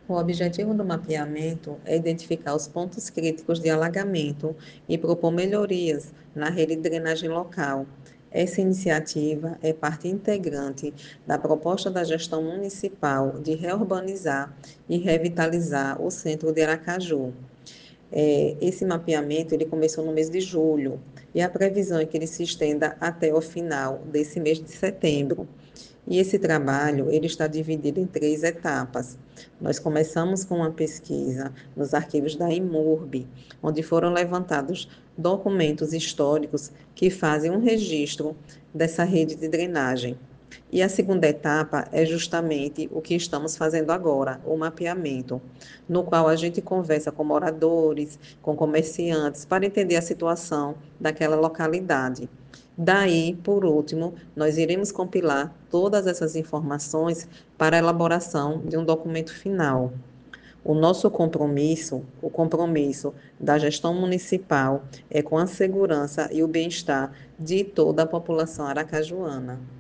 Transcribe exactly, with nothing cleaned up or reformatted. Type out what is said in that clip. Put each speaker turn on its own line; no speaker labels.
O objetivo do mapeamento é identificar os pontos críticos de alagamento e propor melhorias na rede de drenagem local. Essa iniciativa é parte integrante da proposta da gestão municipal de reurbanizar e revitalizar o centro de Aracaju. É, esse mapeamento ele começou no mês de julho e a previsão é que ele se estenda até o final desse mês de setembro. E esse trabalho ele está dividido em três etapas. Nós começamos com uma pesquisa nos arquivos da Imurb, onde foram levantados documentos históricos que fazem um registro dessa rede de drenagem. E a segunda etapa é justamente o que estamos fazendo agora, o mapeamento, no qual a gente conversa com moradores, com comerciantes, para entender a situação daquela localidade. Daí, por último, nós iremos compilar todas essas informações para a elaboração de um documento final. O nosso compromisso, o compromisso da gestão municipal, é com a segurança e o bem-estar de toda a população aracajuana.